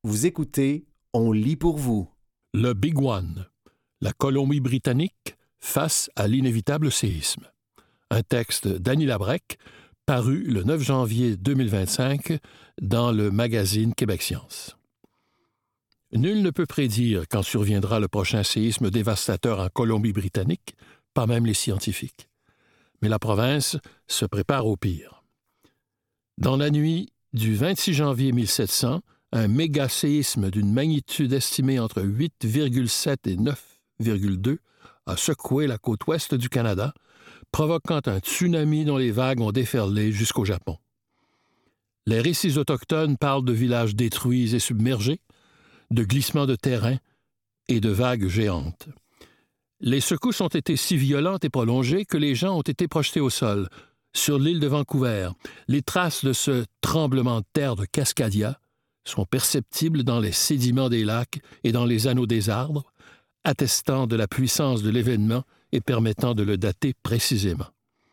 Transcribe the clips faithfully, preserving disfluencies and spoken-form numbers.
Vous écoutez, on lit pour vous. Le Big One, la Colombie-Britannique face à l'inévitable séisme. Un texte d'Annie Labrec, paru le neuf janvier deux mille vingt-cinq dans le magazine Québec Science. Nul ne peut prédire quand surviendra le prochain séisme dévastateur en Colombie-Britannique, pas même les scientifiques. Mais la province se prépare au pire. Dans la nuit du vingt-six janvier mille sept cents, un méga-séisme d'une magnitude estimée entre huit virgule sept et neuf virgule deux a secoué la côte ouest du Canada, provoquant un tsunami dont les vagues ont déferlé jusqu'au Japon. Les récits autochtones parlent de villages détruits et submergés, de glissements de terrain et de vagues géantes. Les secousses ont été si violentes et prolongées que les gens ont été projetés au sol. Sur l'île de Vancouver, les traces de ce tremblement de terre de Cascadia sont perceptibles dans les sédiments des lacs et dans les anneaux des arbres, attestant de la puissance de l'événement et permettant de le dater précisément.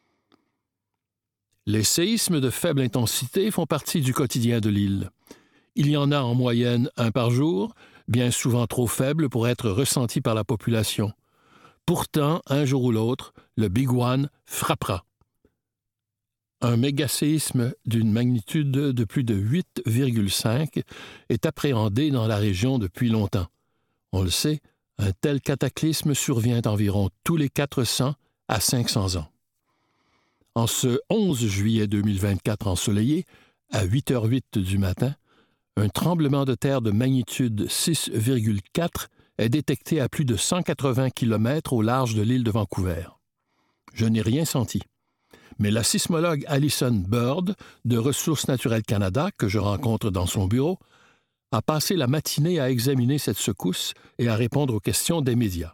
Les séismes de faible intensité font partie du quotidien de l'île. Il y en a en moyenne un par jour, bien souvent trop faible pour être ressenti par la population. Pourtant, un jour ou l'autre, le Big One frappera. Un mégaséisme d'une magnitude de plus de huit virgule cinq est appréhendé dans la région depuis longtemps. On le sait, un tel cataclysme survient environ tous les quatre cents à cinq cents ans. En ce onze juillet deux mille vingt-quatre ensoleillé, à huit heures huit du matin, un tremblement de terre de magnitude six virgule quatre est détecté à plus de cent quatre-vingts kilomètres au large de l'île de Vancouver. Je n'ai rien senti. Mais la sismologue Alison Bird, de Ressources naturelles Canada, que je rencontre dans son bureau, a passé la matinée à examiner cette secousse et à répondre aux questions des médias.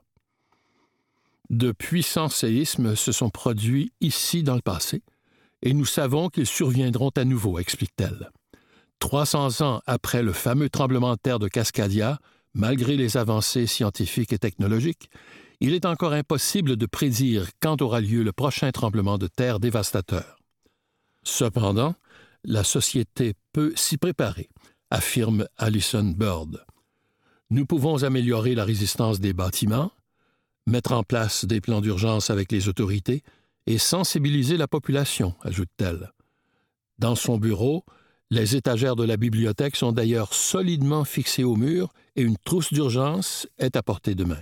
De puissants séismes se sont produits ici dans le passé, et nous savons qu'ils surviendront à nouveau, explique-t-elle. trois cents ans après le fameux tremblement de terre de Cascadia, malgré les avancées scientifiques et technologiques, il est encore impossible de prédire quand aura lieu le prochain tremblement de terre dévastateur. Cependant, la société peut s'y préparer, affirme Alison Bird. Nous pouvons améliorer la résistance des bâtiments, mettre en place des plans d'urgence avec les autorités et sensibiliser la population, ajoute-t-elle. Dans son bureau, les étagères de la bibliothèque sont d'ailleurs solidement fixées au mur et une trousse d'urgence est à portée de main.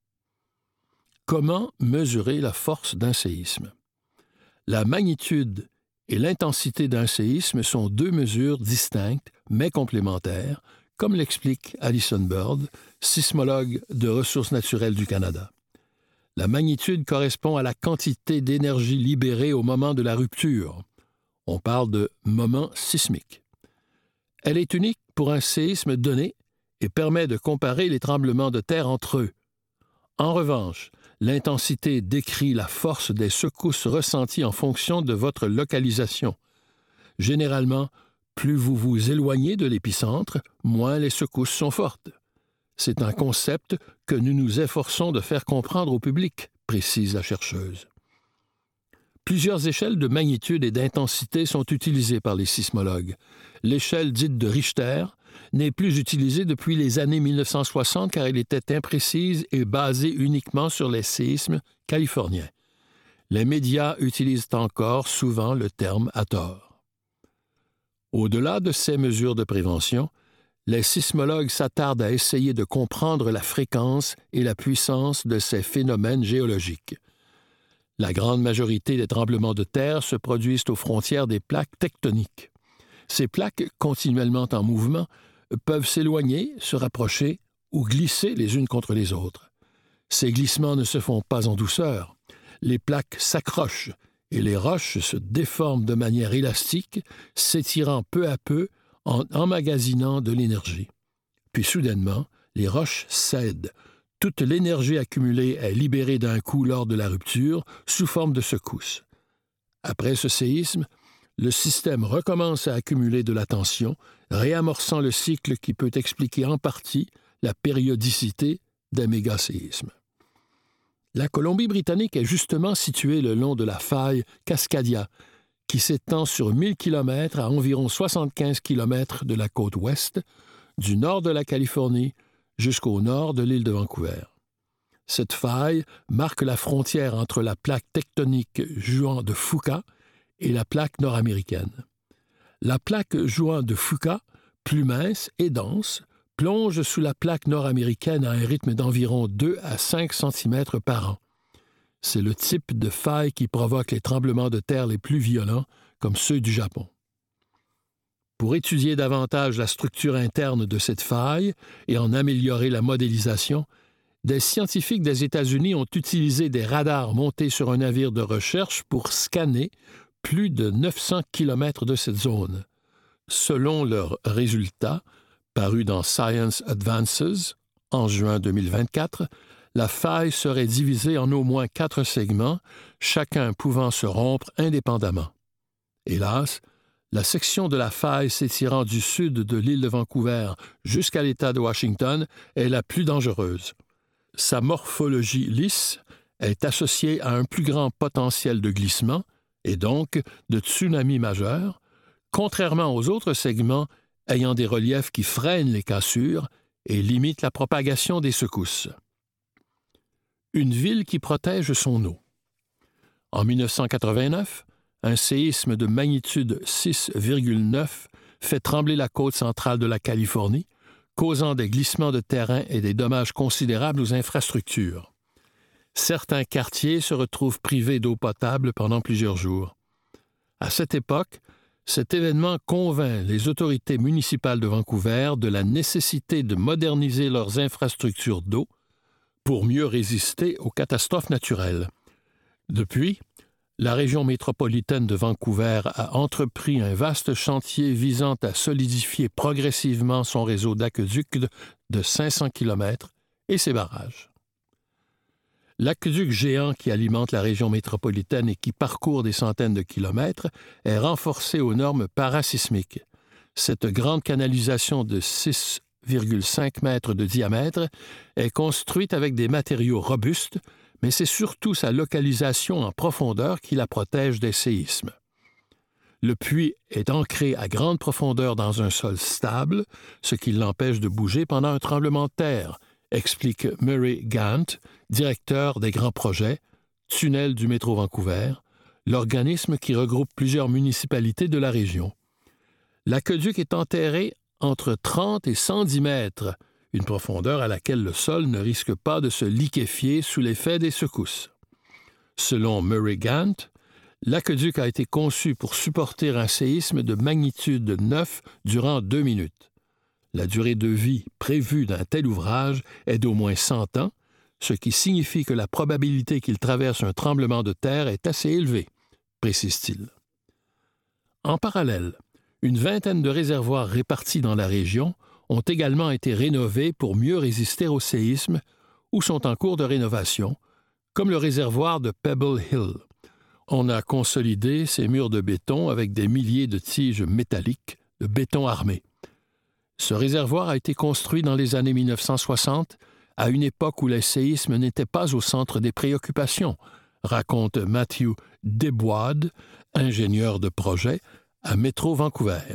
Comment mesurer la force d'un séisme? La magnitude et l'intensité d'un séisme sont deux mesures distinctes mais complémentaires, comme l'explique Alison Bird, sismologue de Ressources naturelles du Canada. La magnitude correspond à la quantité d'énergie libérée au moment de la rupture. On parle de moment sismique. Elle est unique pour un séisme donné et permet de comparer les tremblements de terre entre eux. En revanche, l'intensité décrit la force des secousses ressenties en fonction de votre localisation. Généralement, plus vous vous éloignez de l'épicentre, moins les secousses sont fortes. C'est un concept que nous nous efforçons de faire comprendre au public, précise la chercheuse. Plusieurs échelles de magnitude et d'intensité sont utilisées par les sismologues. L'échelle dite de Richter n'est plus utilisée depuis les années mille neuf cent soixante car elle était imprécise et basée uniquement sur les séismes californiens. Les médias utilisent encore souvent le terme à tort. Au-delà de ces mesures de prévention, les sismologues s'attardent à essayer de comprendre la fréquence et la puissance de ces phénomènes géologiques. La grande majorité des tremblements de terre se produisent aux frontières des plaques tectoniques. Ces plaques, continuellement en mouvement, peuvent s'éloigner, se rapprocher ou glisser les unes contre les autres. Ces glissements ne se font pas en douceur. Les plaques s'accrochent et les roches se déforment de manière élastique, s'étirant peu à peu en emmagasinant de l'énergie. Puis soudainement, les roches cèdent. Toute l'énergie accumulée est libérée d'un coup lors de la rupture sous forme de secousse. Après ce séisme, le système recommence à accumuler de la tension, réamorçant le cycle qui peut expliquer en partie la périodicité des mégaséismes. La Colombie-Britannique est justement située le long de la faille Cascadia, qui s'étend sur mille kilomètres à environ soixante-quinze kilomètres de la côte ouest, du nord de la Californie jusqu'au nord de l'île de Vancouver. Cette faille marque la frontière entre la plaque tectonique Juan de Fuca et la plaque nord-américaine. La plaque Juan de Fuca, plus mince et dense, plonge sous la plaque nord-américaine à un rythme d'environ deux à cinq centimètres par an. C'est le type de faille qui provoque les tremblements de terre les plus violents, comme ceux du Japon. Pour étudier davantage la structure interne de cette faille et en améliorer la modélisation, des scientifiques des États-Unis ont utilisé des radars montés sur un navire de recherche pour scanner plus de neuf cents kilomètres de cette zone. Selon leurs résultats, parus dans Science Advances en juin deux mille vingt-quatre, la faille serait divisée en au moins quatre segments, chacun pouvant se rompre indépendamment. Hélas, la section de la faille s'étirant du sud de l'île de Vancouver jusqu'à l'État de Washington est la plus dangereuse. Sa morphologie lisse est associée à un plus grand potentiel de glissement et donc de tsunami majeur, contrairement aux autres segments ayant des reliefs qui freinent les cassures et limitent la propagation des secousses. Une ville qui protège son eau. En mille neuf cent quatre-vingt-neuf, un séisme de magnitude six virgule neuf fait trembler la côte centrale de la Californie, causant des glissements de terrain et des dommages considérables aux infrastructures. Certains quartiers se retrouvent privés d'eau potable pendant plusieurs jours. À cette époque, cet événement convainc les autorités municipales de Vancouver de la nécessité de moderniser leurs infrastructures d'eau pour mieux résister aux catastrophes naturelles. Depuis, la région métropolitaine de Vancouver a entrepris un vaste chantier visant à solidifier progressivement son réseau d'aqueducs de cinq cents kilomètres et ses barrages. L'aqueduc géant qui alimente la région métropolitaine et qui parcourt des centaines de kilomètres est renforcé aux normes parasismiques. Cette grande canalisation de six virgule cinq mètres de diamètre est construite avec des matériaux robustes, mais c'est surtout sa localisation en profondeur qui la protège des séismes. Le puits est ancré à grande profondeur dans un sol stable, ce qui l'empêche de bouger pendant un tremblement de terre, explique Murray Gant, directeur des grands projets, Tunnel du métro Vancouver, l'organisme qui regroupe plusieurs municipalités de la région. L'aqueduc est enterré entre trente et cent dix mètres, une profondeur à laquelle le sol ne risque pas de se liquéfier sous l'effet des secousses. Selon Murray Gant, l'aqueduc a été conçu pour supporter un séisme de magnitude neuf durant deux minutes. La durée de vie prévue d'un tel ouvrage est d'au moins cent ans, ce qui signifie que la probabilité qu'il traverse un tremblement de terre est assez élevée, précise-t-il. En parallèle, une vingtaine de réservoirs répartis dans la région ont également été rénovés pour mieux résister au séisme ou sont en cours de rénovation, comme le réservoir de Pebble Hill. On a consolidé ces murs de béton avec des milliers de tiges métalliques de béton armé. Ce réservoir a été construit dans les années mille neuf cent soixante, à une époque où les séismes n'étaient pas au centre des préoccupations, raconte Matthew Deboide, ingénieur de projet à Métro Vancouver.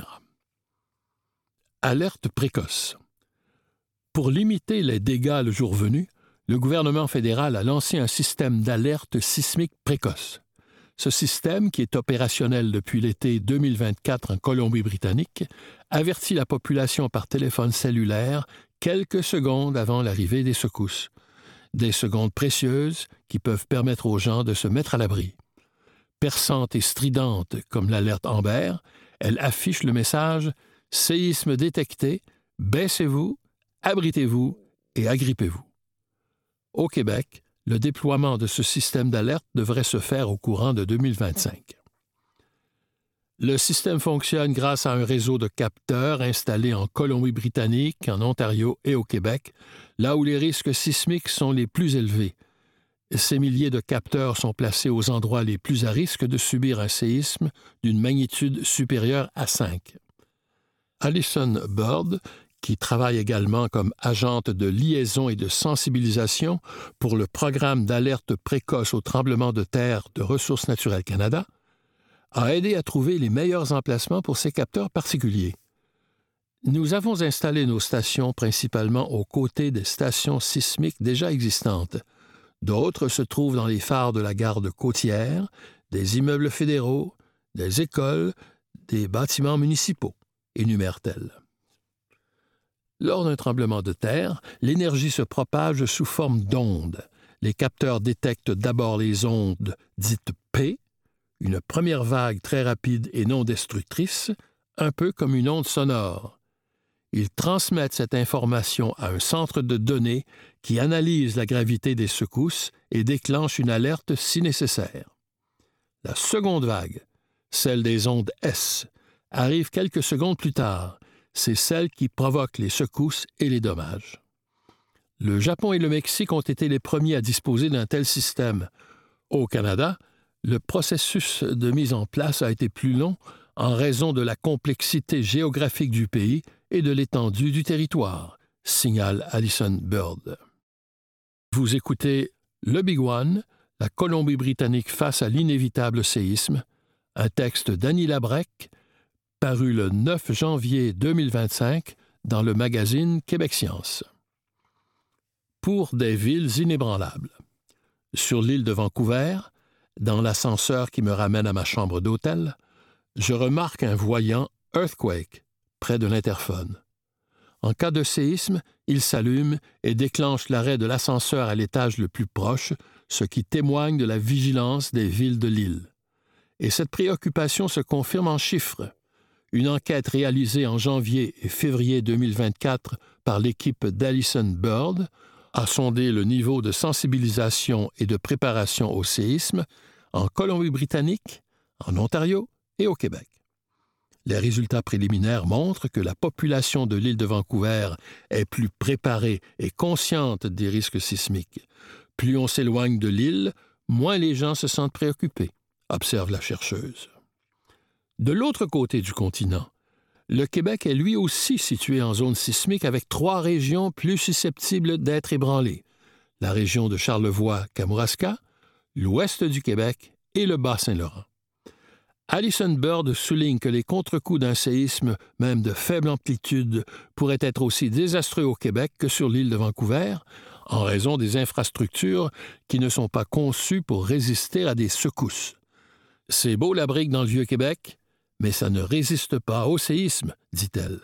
Alerte précoce. Pour limiter les dégâts le jour venu, le gouvernement fédéral a lancé un système d'alerte sismique précoce. Ce système, qui est opérationnel depuis l'été deux mille vingt-quatre en Colombie-Britannique, avertit la population par téléphone cellulaire quelques secondes avant l'arrivée des secousses. Des secondes précieuses qui peuvent permettre aux gens de se mettre à l'abri. Perçante et stridente comme l'alerte Amber, elle affiche le message « Séisme détecté, baissez-vous, abritez-vous et agrippez-vous ». Au Québec, le déploiement de ce système d'alerte devrait se faire au courant de deux mille vingt-cinq. Le système fonctionne grâce à un réseau de capteurs installés en Colombie-Britannique, en Ontario et au Québec, là où les risques sismiques sont les plus élevés. Ces milliers de capteurs sont placés aux endroits les plus à risque de subir un séisme d'une magnitude supérieure à cinq. Alison Bird, qui travaille également comme agente de liaison et de sensibilisation pour le programme d'alerte précoce au tremblement de terre de Ressources naturelles Canada, a aidé à trouver les meilleurs emplacements pour ces capteurs particuliers. Nous avons installé nos stations principalement aux côtés des stations sismiques déjà existantes. D'autres se trouvent dans les phares de la garde côtière, des immeubles fédéraux, des écoles, des bâtiments municipaux, énumère-t-elle. Lors d'un tremblement de terre, l'énergie se propage sous forme d'ondes. Les capteurs détectent d'abord les ondes dites P, une première vague très rapide et non destructrice, un peu comme une onde sonore. Ils transmettent cette information à un centre de données qui analyse la gravité des secousses et déclenche une alerte si nécessaire. La seconde vague, celle des ondes S, arrive quelques secondes plus tard. C'est celle qui provoque les secousses et les dommages. Le Japon et le Mexique ont été les premiers à disposer d'un tel système. Au Canada, le processus de mise en place a été plus long en raison de la complexité géographique du pays et de l'étendue du territoire, signale Alison Bird. Vous écoutez Le Big One, la Colombie-Britannique face à l'inévitable séisme, un texte d'Annie Labrec, paru le neuf janvier deux mille vingt-cinq dans le magazine Québec Science. Pour des villes inébranlables. Sur l'île de Vancouver, dans l'ascenseur qui me ramène à ma chambre d'hôtel, je remarque un voyant Earthquake près de l'interphone. En cas de séisme, il s'allume et déclenche l'arrêt de l'ascenseur à l'étage le plus proche, ce qui témoigne de la vigilance des villes de l'île. Et cette préoccupation se confirme en chiffres. Une enquête réalisée en janvier et février deux mille vingt-quatre par l'équipe d'Alison Bird a sondé le niveau de sensibilisation et de préparation au séisme en Colombie-Britannique, en Ontario et au Québec. Les résultats préliminaires montrent que la population de l'île de Vancouver est plus préparée et consciente des risques sismiques. Plus on s'éloigne de l'île, moins les gens se sentent préoccupés, observe la chercheuse. De l'autre côté du continent, le Québec est lui aussi situé en zone sismique avec trois régions plus susceptibles d'être ébranlées. La région de Charlevoix-Kamouraska, l'ouest du Québec et le Bas-Saint-Laurent. Alison Bird souligne que les contre-coups d'un séisme, même de faible amplitude, pourraient être aussi désastreux au Québec que sur l'île de Vancouver, en raison des infrastructures qui ne sont pas conçues pour résister à des secousses. C'est beau la brique dans le Vieux-Québec, mais ça ne résiste pas au séisme, dit-elle.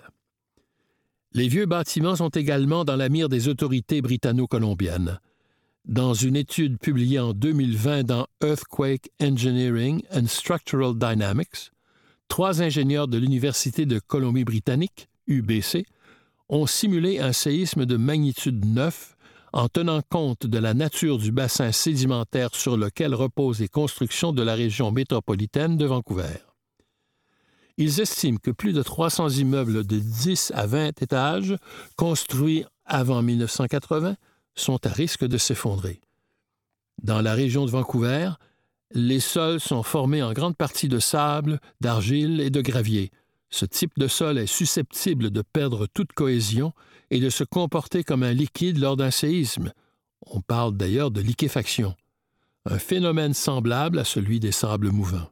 Les vieux bâtiments sont également dans la mire des autorités britanno-colombiennes. Dans une étude publiée en deux mille vingt dans Earthquake Engineering and Structural Dynamics, trois ingénieurs de l'Université de Colombie-Britannique, U B C, ont simulé un séisme de magnitude neuf en tenant compte de la nature du bassin sédimentaire sur lequel reposent les constructions de la région métropolitaine de Vancouver. Ils estiment que plus de trois cents immeubles de dix à vingt étages construits avant mille neuf cent quatre-vingts sont à risque de s'effondrer. Dans la région de Vancouver, les sols sont formés en grande partie de sable, d'argile et de gravier. Ce type de sol est susceptible de perdre toute cohésion et de se comporter comme un liquide lors d'un séisme. On parle d'ailleurs de liquéfaction, un phénomène semblable à celui des sables mouvants.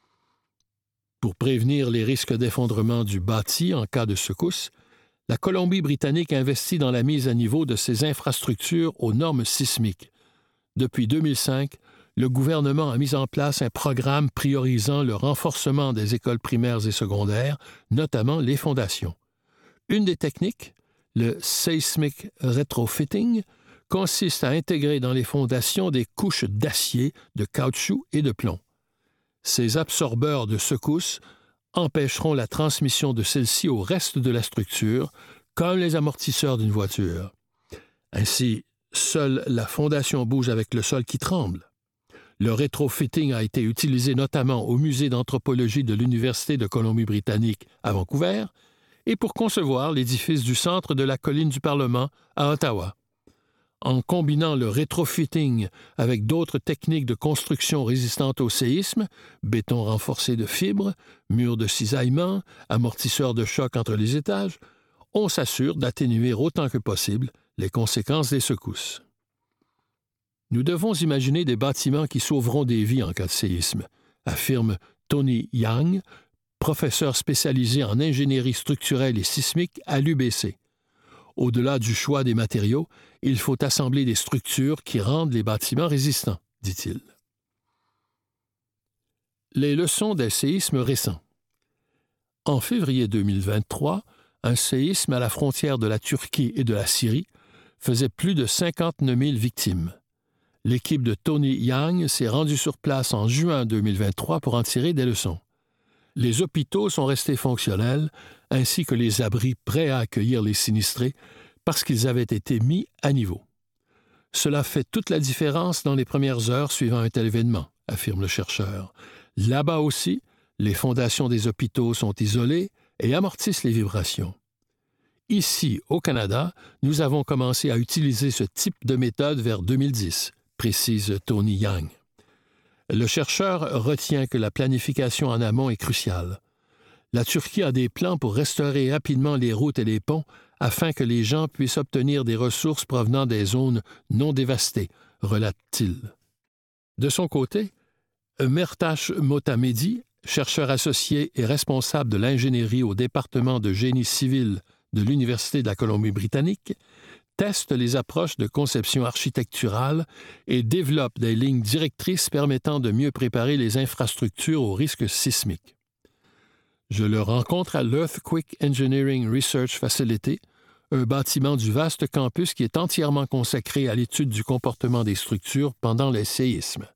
Pour prévenir les risques d'effondrement du bâti en cas de secousse, la Colombie-Britannique investit dans la mise à niveau de ses infrastructures aux normes sismiques. Depuis deux mille cinq, le gouvernement a mis en place un programme priorisant le renforcement des écoles primaires et secondaires, notamment les fondations. Une des techniques, le seismic retrofitting, consiste à intégrer dans les fondations des couches d'acier, de caoutchouc et de plomb. Ces absorbeurs de secousses empêcheront la transmission de celle-ci au reste de la structure, comme les amortisseurs d'une voiture. Ainsi, seule la fondation bouge avec le sol qui tremble. Le rétrofitting a été utilisé notamment au musée d'anthropologie de l'Université de Colombie-Britannique à Vancouver et pour concevoir l'édifice du Centre de la colline du Parlement à Ottawa. En combinant le rétrofitting avec d'autres techniques de construction résistantes au séisme, béton renforcé de fibres, murs de cisaillement, amortisseurs de choc entre les étages, on s'assure d'atténuer autant que possible les conséquences des secousses. Nous devons imaginer des bâtiments qui sauveront des vies en cas de séisme, affirme Tony Yang, professeur spécialisé en ingénierie structurelle et sismique à l'U B C. Au-delà du choix des matériaux, il faut assembler des structures qui rendent les bâtiments résistants, dit-il. Les leçons des séismes récents. En février deux mille vingt-trois, un séisme à la frontière de la Turquie et de la Syrie faisait plus de cinquante-neuf mille victimes. L'équipe de Tony Yang s'est rendue sur place en juin deux mille vingt-trois pour en tirer des leçons. Les hôpitaux sont restés fonctionnels, ainsi que les abris prêts à accueillir les sinistrés, parce qu'ils avaient été mis à niveau. Cela fait toute la différence dans les premières heures suivant un tel événement, affirme le chercheur. Là-bas aussi, les fondations des hôpitaux sont isolées et amortissent les vibrations. Ici, au Canada, nous avons commencé à utiliser ce type de méthode vers deux mille dix, précise Tony Yang. Le chercheur retient que la planification en amont est cruciale. La Turquie a des plans pour restaurer rapidement les routes et les ponts afin que les gens puissent obtenir des ressources provenant des zones non dévastées, relate-t-il. De son côté, Mertash Motamedi, chercheur associé et responsable de l'ingénierie au département de génie civil de l'Université de la Colombie-Britannique, teste les approches de conception architecturale et développe des lignes directrices permettant de mieux préparer les infrastructures aux risques sismiques. Je le rencontre à l'Earthquake Engineering Research Facility, un bâtiment du vaste campus qui est entièrement consacré à l'étude du comportement des structures pendant les séismes.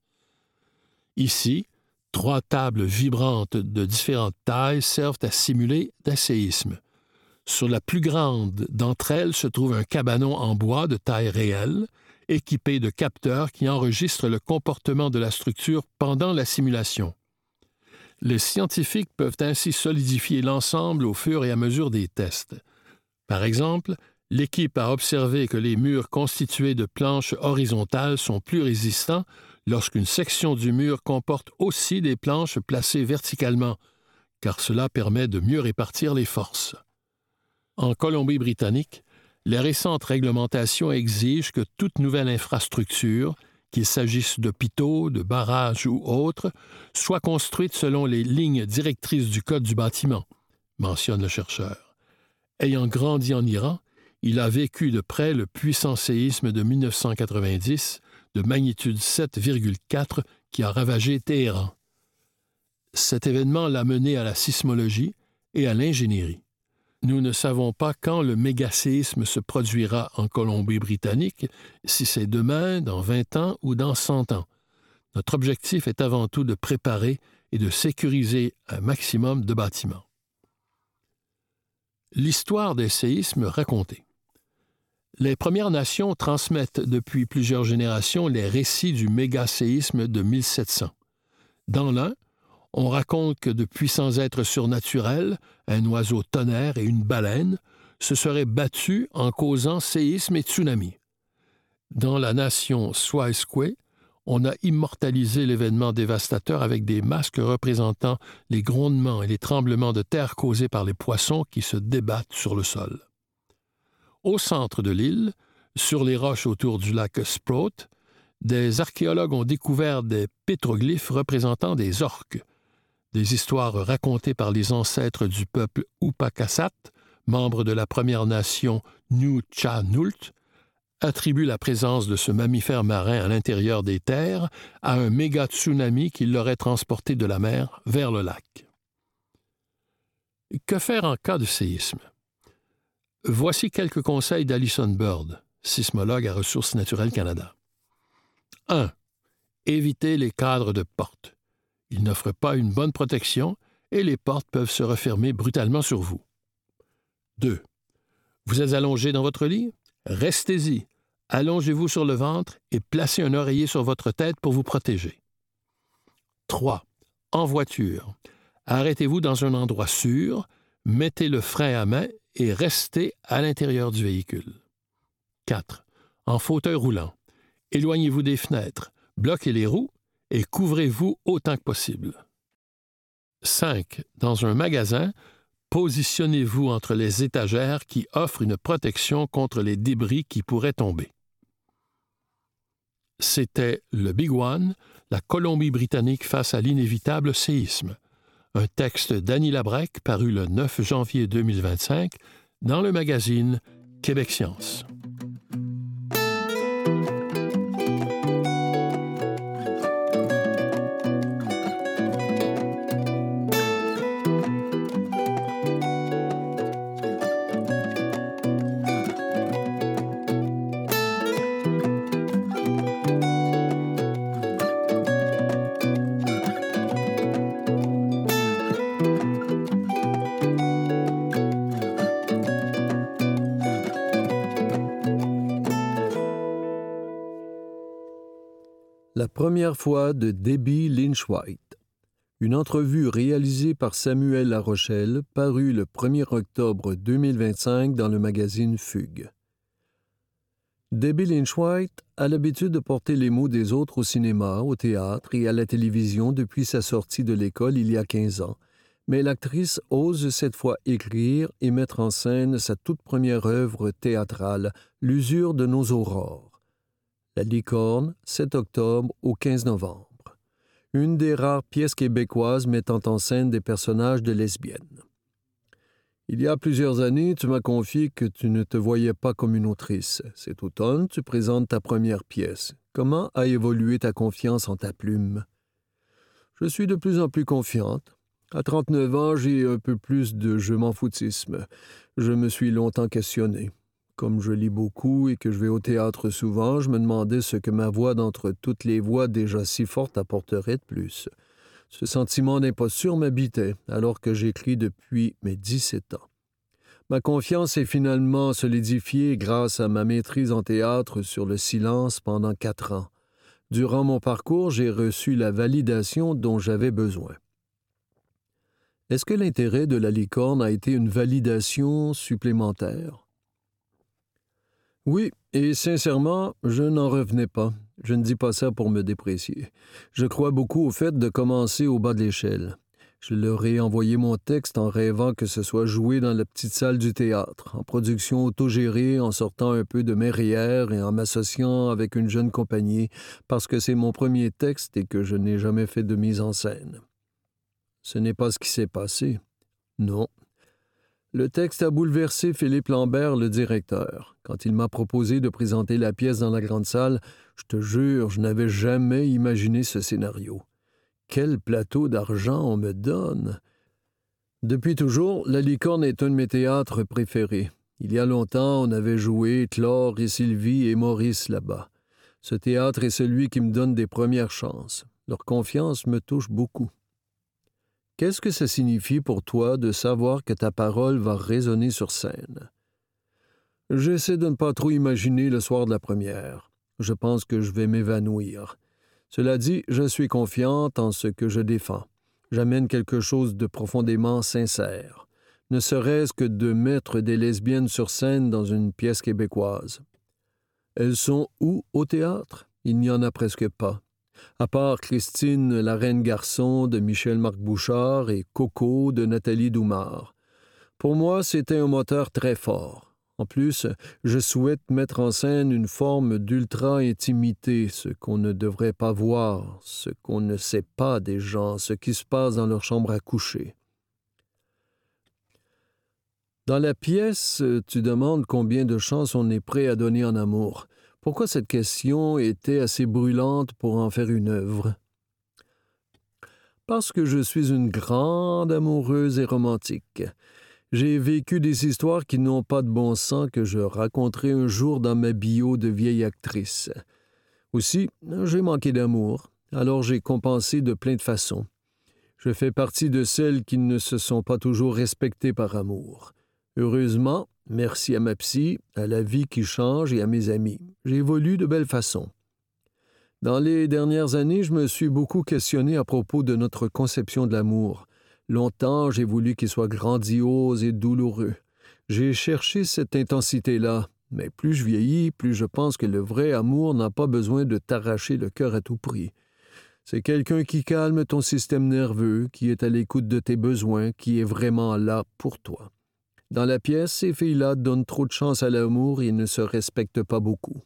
Ici, trois tables vibrantes de différentes tailles servent à simuler des séismes. Sur la plus grande d'entre elles se trouve un cabanon en bois de taille réelle, équipé de capteurs qui enregistrent le comportement de la structure pendant la simulation. Les scientifiques peuvent ainsi solidifier l'ensemble au fur et à mesure des tests. Par exemple, l'équipe a observé que les murs constitués de planches horizontales sont plus résistants lorsqu'une section du mur comporte aussi des planches placées verticalement, car cela permet de mieux répartir les forces. En Colombie-Britannique, les récentes réglementations exigent que toute nouvelle infrastructure, qu'il s'agisse d'hôpitaux, de barrages ou autres, soit construite selon les lignes directrices du Code du bâtiment, mentionne le chercheur. Ayant grandi en Iran, il a vécu de près le puissant séisme de mille neuf cent quatre-vingt-dix de magnitude sept virgule quatre qui a ravagé Téhéran. Cet événement l'a mené à la sismologie et à l'ingénierie. Nous ne savons pas quand le mégaséisme se produira en Colombie-Britannique, si c'est demain, dans vingt ans ou dans cent ans. Notre objectif est avant tout de préparer et de sécuriser un maximum de bâtiments. L'histoire des séismes racontée. Les Premières Nations transmettent depuis plusieurs générations les récits du mégaséisme de mille sept cents. Dans l'un, on raconte que de puissants êtres surnaturels, un oiseau tonnerre et une baleine, se seraient battus en causant séismes et tsunamis. Dans la nation Swahiskwe, on a immortalisé l'événement dévastateur avec des masques représentant les grondements et les tremblements de terre causés par les poissons qui se débattent sur le sol. Au centre de l'île, sur les roches autour du lac Sprout, des archéologues ont découvert des pétroglyphes représentant des orques. Des histoires racontées par les ancêtres du peuple Upakasat, membres de la Première Nation Nuu-Tcha-Nult, attribuent la présence de ce mammifère marin à l'intérieur des terres à un méga-tsunami qui l'aurait transporté de la mer vers le lac. Que faire en cas de séisme? Voici quelques conseils d'Alison Bird, sismologue à Ressources naturelles Canada. un. Évitez les cadres de porte. Ils n'offrent pas une bonne protection et les portes peuvent se refermer brutalement sur vous. deux. Vous êtes allongé dans votre lit? Restez-y. Allongez-vous sur le ventre et placez un oreiller sur votre tête pour vous protéger. trois. En voiture. Arrêtez-vous dans un endroit sûr, mettez le frein à main et restez à l'intérieur du véhicule. quatre. En fauteuil roulant. Éloignez-vous des fenêtres, bloquez les roues et couvrez-vous autant que possible. cinq. Dans un magasin, positionnez-vous entre les étagères qui offrent une protection contre les débris qui pourraient tomber. C'était le Big One, la Colombie-Britannique face à l'inévitable séisme. un texte d'Annie Labrec paru le neuf janvier deux mille vingt-cinq dans le magazine Québec Science. La première fois de Debbie Lynch White. Une entrevue réalisée par Samuel Larochelle, parue le premier octobre deux mille vingt-cinq dans le magazine Fugue. Debbie Lynch White a l'habitude de porter les mots des autres au cinéma, au théâtre et à la télévision depuis sa sortie de l'école il y a quinze ans. Mais l'actrice ose cette fois écrire et mettre en scène sa toute première œuvre théâtrale, L'usure de nos aurores. La Licorne, sept octobre au quinze novembre. Une des rares pièces québécoises mettant en scène des personnages de lesbiennes. Il y a plusieurs années, tu m'as confié que tu ne te voyais pas comme une autrice. Cet automne, tu présentes ta première pièce. Comment a évolué ta confiance en ta plume? Je suis de plus en plus confiante. À trente-neuf ans, j'ai un peu plus de je m'en foutisme. Je me suis longtemps questionné. Comme je lis beaucoup et que je vais au théâtre souvent, je me demandais ce que ma voix d'entre toutes les voix déjà si fortes apporterait de plus. Ce sentiment d'imposture m'habitait, alors que j'écris depuis mes dix-sept ans. Ma confiance est finalement solidifiée grâce à ma maîtrise en théâtre sur le silence pendant quatre ans. Durant mon parcours, j'ai reçu la validation dont j'avais besoin. Est-ce que l'intérêt de La Licorne a été une validation supplémentaire? Oui, et sincèrement, je n'en revenais pas. Je ne dis pas ça pour me déprécier. Je crois beaucoup au fait de commencer au bas de l'échelle. Je leur ai envoyé mon texte en rêvant que ce soit joué dans la petite salle du théâtre, en production autogérée, en sortant un peu de mes REER et en m'associant avec une jeune compagnie, parce que c'est mon premier texte et que je n'ai jamais fait de mise en scène. Ce n'est pas ce qui s'est passé. Non. Le texte a bouleversé Philippe Lambert, le directeur. Quand il m'a proposé de présenter la pièce dans la grande salle, je te jure, je n'avais jamais imaginé ce scénario. Quel plateau d'argent on me donne! Depuis toujours, La Licorne est un de mes théâtres préférés. Il y a longtemps, on avait joué Chlore et Sylvie et Maurice là-bas. Ce théâtre est celui qui me donne des premières chances. Leur confiance me touche beaucoup. Qu'est-ce que ça signifie pour toi de savoir que ta parole va résonner sur scène? J'essaie de ne pas trop imaginer le soir de la première. Je pense que je vais m'évanouir. Cela dit, je suis confiante en ce que je défends. J'amène quelque chose de profondément sincère, ne serait-ce que de mettre des lesbiennes sur scène dans une pièce québécoise. Elles sont où au théâtre? Il n'y en a presque pas. À part Christine, la reine garçon de Michel-Marc Bouchard et Coco de Nathalie Doumard. Pour moi, c'était un moteur très fort. En plus, je souhaite mettre en scène une forme d'ultra-intimité, ce qu'on ne devrait pas voir, ce qu'on ne sait pas des gens, ce qui se passe dans leur chambre à coucher. Dans la pièce, tu demandes combien de chances on est prêt à donner en amour. Pourquoi cette question était assez brûlante pour en faire une œuvre? Parce que je suis une grande amoureuse et romantique. J'ai vécu des histoires qui n'ont pas de bon sens que je raconterai un jour dans ma bio de vieille actrice. Aussi, j'ai manqué d'amour, alors j'ai compensé de plein de façons. Je fais partie de celles qui ne se sont pas toujours respectées par amour. Heureusement, merci à ma psy, à la vie qui change et à mes amis, j'ai évolué de belle façon. Dans les dernières années, je me suis beaucoup questionné à propos de notre conception de l'amour. Longtemps, j'ai voulu qu'il soit grandiose et douloureux. J'ai cherché cette intensité-là, mais plus je vieillis, plus je pense que le vrai amour n'a pas besoin de t'arracher le cœur à tout prix. C'est quelqu'un qui calme ton système nerveux, qui est à l'écoute de tes besoins, qui est vraiment là pour toi. Dans la pièce, ces filles-là donnent trop de chance à l'amour et ne se respectent pas beaucoup.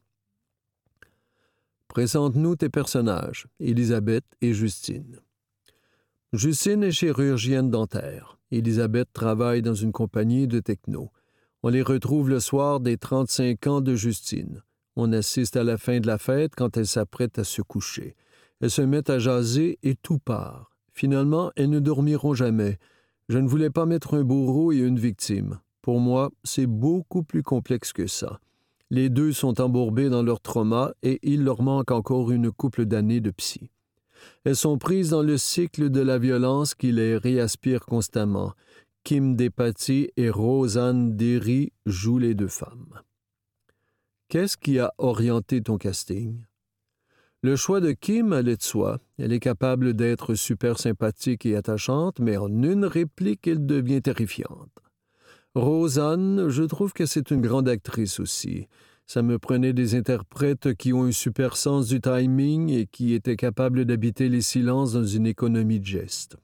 Présente-nous tes personnages, Élisabeth et Justine. Justine est chirurgienne dentaire. Élisabeth travaille dans une compagnie de techno. On les retrouve le soir des trente-cinq ans de Justine. On assiste à la fin de la fête quand elle s'apprête à se coucher. Elles se mettent à jaser et tout part. Finalement, elles ne dormiront jamais. Je ne voulais pas mettre un bourreau et une victime. Pour moi, c'est beaucoup plus complexe que ça. Les deux sont embourbés dans leur trauma et il leur manque encore une couple d'années de psy. Elles sont prises dans le cycle de la violence qui les réaspire constamment. Kim Despatie et Rosanne Derry jouent les deux femmes. Qu'est-ce qui a orienté ton casting? Le choix de Kim allait de soi. Elle est capable d'être super sympathique et attachante, mais en une réplique, elle devient terrifiante. Rosanne, je trouve que c'est une grande actrice aussi. Ça me prenait des interprètes qui ont un super sens du timing et qui étaient capables d'habiter les silences dans une économie de gestes.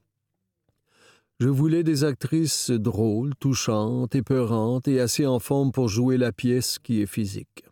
Je voulais des actrices drôles, touchantes, épeurantes et assez en forme pour jouer la pièce qui est physique.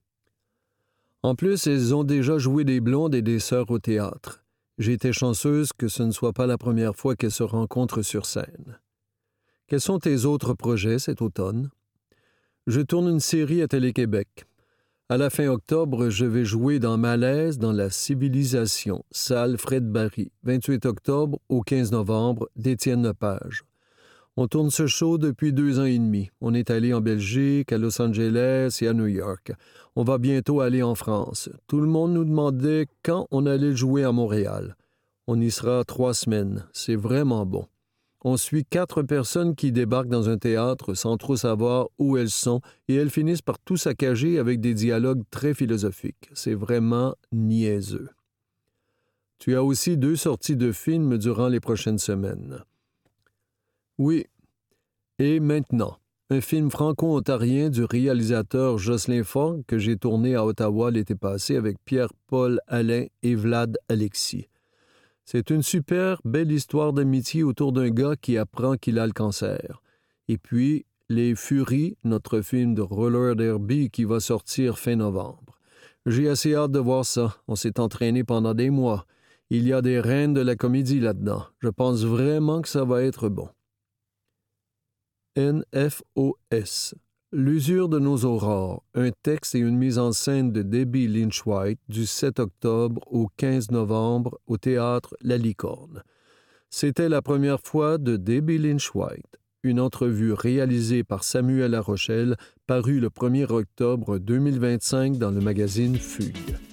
En plus, elles ont déjà joué des blondes et des sœurs au théâtre. J'ai été chanceuse que ce ne soit pas la première fois qu'elles se rencontrent sur scène. Quels sont tes autres projets cet automne? Je tourne une série à Télé-Québec. À la fin octobre, je vais jouer dans Malaise dans la civilisation, salle Fred Barry, vingt-huit octobre au quinze novembre, d'Étienne Lepage. On tourne ce show depuis deux ans et demi. On est allé en Belgique, à Los Angeles et à New York. On va bientôt aller en France. Tout le monde nous demandait quand on allait jouer à Montréal. On y sera trois semaines. C'est vraiment bon. On suit quatre personnes qui débarquent dans un théâtre sans trop savoir où elles sont et elles finissent par tout saccager avec des dialogues très philosophiques. C'est vraiment niaiseux. Tu as aussi deux sorties de films durant les prochaines semaines. Oui. Et maintenant, un film franco-ontarien du réalisateur Jocelyn Fogg que j'ai tourné à Ottawa l'été passé avec Pierre-Paul Alain et Vlad Alexis. C'est une super belle histoire d'amitié autour d'un gars qui apprend qu'il a le cancer. Et puis, Les Furies, notre film de roller derby qui va sortir fin novembre. J'ai assez hâte de voir ça. On s'est entraîné pendant des mois. Il y a des reines de la comédie là-dedans. Je pense vraiment que ça va être bon. N F O S. L'usure de nos aurores, un texte et une mise en scène de Debbie Lynch-White du sept octobre au quinze novembre au théâtre La Licorne. C'était la première fois de Debbie Lynch-White, une entrevue réalisée par Samuel Larochelle, parue le premier octobre deux mille vingt-cinq dans le magazine Fugue.